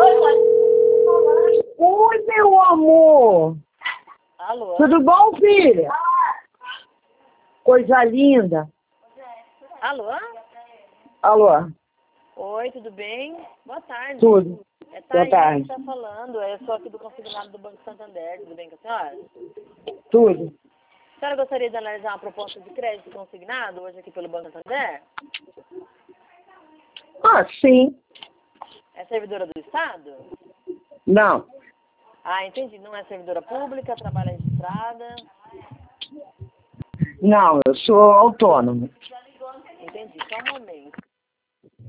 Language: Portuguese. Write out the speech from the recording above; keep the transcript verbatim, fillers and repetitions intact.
Oi, meu amor. Alô? Tudo bom, filha? Coisa linda. Alô? Alô? Oi, tudo bem? Boa tarde. Tudo. É Boa Thaís tarde. que está falando. Eu sou aqui do consignado do Banco Santander. Tudo bem com a senhora? Tudo. A senhora gostaria de analisar uma proposta de crédito consignado hoje aqui pelo Banco Santander? Ah, sim. É servidora do Estado? Não. Ah, entendi. Não é servidora pública, trabalha registrada. Não, eu sou autônomo.